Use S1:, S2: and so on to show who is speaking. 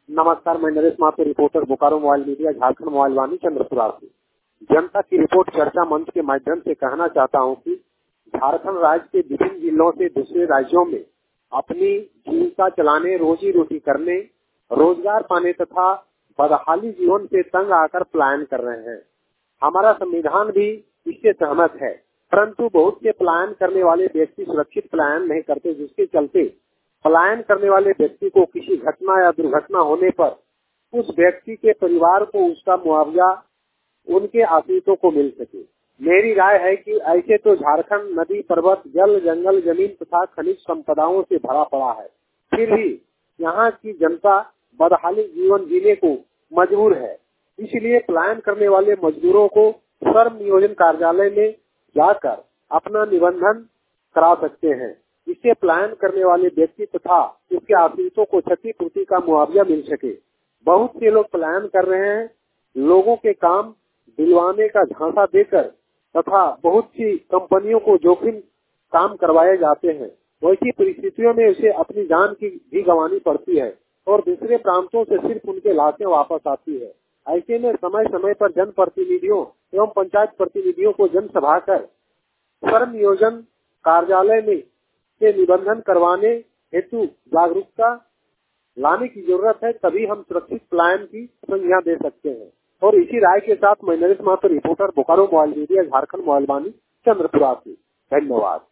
S1: नमस्कार, मैं Naresh Mathur, reporter Bokaro mobile media, Jharkhand mobile Vani, Chandrapura से। जनता की रिपोर्ट चर्चा मंच के माध्यम से कहना चाहता हूं कि झारखंड राज्य के विभिन्न जिलों से दूसरे राज्यों में अपनी जीविका चलाने, रोजी रोटी करने, रोजगार पाने तथा बदहाली जीवन से तंग आकर पलायन कर रहे हैं। हमारा संविधान भी इससे सहमत है, परंतु बहुत से पलायन करने वाले व्यक्ति सुरक्षित पलायन नहीं करते, जिसके चलते पलायन करने वाले व्यक्ति को किसी घटना या दुर्घटना होने पर उस व्यक्ति के परिवार को उसका मुआवजा उनके आश्रितों को मिल सके। मेरी राय है कि ऐसे तो झारखंड नदी, पर्वत, जल, जंगल, जमीन तथा खनिज संपदाओं से भरा पड़ा है, फिर भी यहाँ की जनता बदहाली जीवन जीने को मजबूर है। इसलिए पलायन करने वाले मजदूरों को श्रम नियोजन कार्यालय में जाकर अपना निबंधन करा सकते हैं। इससे पलायन करने वाले व्यक्ति तथा उसके आश्रितों को क्षतिपूर्ति का मुआवजा मिल सके। बहुत से लोग पलायन कर रहे हैं, लोगों के काम दिलवाने का झांसा देकर तथा बहुत सी कंपनियों को जोखिम काम करवाए जाते हैं। वैसी परिस्थितियों में उसे अपनी जान की भी गंवानी पड़ती है और दूसरे प्रांतों से सिर्फ उनके लाशें वापस आती है। ऐसे में समय समय पर जनप्रतिनिधियों एवं पंचायत प्रतिनिधियों को जनसभा कर श्रम नियोजन कार्यालय में से निबंधन करवाने हेतु जागरूकता लाने की जरूरत है, तभी हम सुरक्षित पलायन की संज्ञा दे सकते हैं। और इसी राय के साथ मैं Naresh Mathur, reporter Bokaro mobile media, Jharkhand mobile Vani, Chandrapura से। धन्यवाद।